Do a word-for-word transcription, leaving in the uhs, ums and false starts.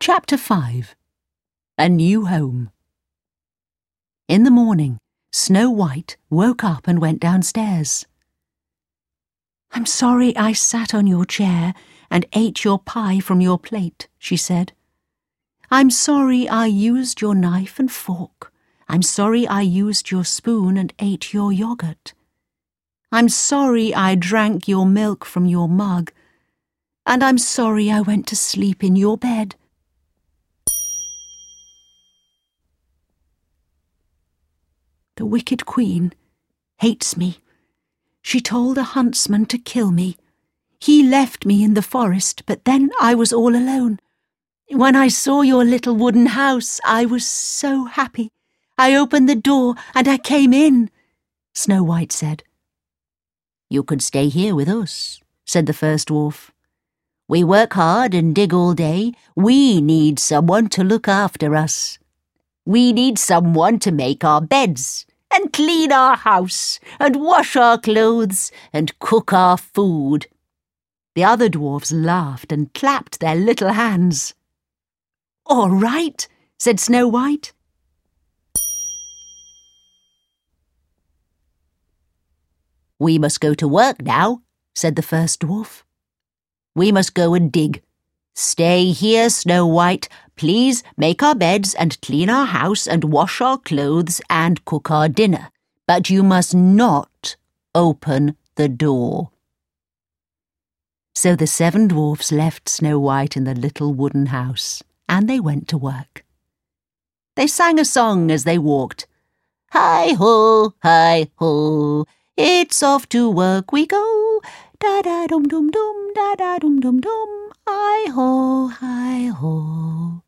Chapter five. A New Home. In the morning, Snow White woke up and went downstairs. "I'm sorry I sat on your chair and ate your pie from your plate," she said. "I'm sorry I used your knife and fork. I'm sorry I used your spoon and ate your yogurt. I'm sorry I drank your milk from your mug. And I'm sorry I went to sleep in your bed." The wicked queen hates me. She told a huntsman to kill me. He left me in the forest, but then I was all alone. When I saw your little wooden house, I was so happy. I opened the door and I came in, Snow White said. "You could stay here with us," said the first dwarf. "We work hard and dig all day. We need someone to look after us. We need someone to make our beds, and clean our house, and wash our clothes, and cook our food." The other dwarfs laughed and clapped their little hands. "All right," said Snow White. "We must go to work now," said the first dwarf. "We must go and dig. Stay here, Snow White. Please make our beds and clean our house and wash our clothes and cook our dinner. But you must not open the door." So the seven dwarfs left Snow White in the little wooden house, and they went to work. They sang a song as they walked. "Hi-ho, hi-ho, it's off to work we go. Da-da-dum-dum-dum, da-da-dum-dum-dum, hi-ho, hi-ho."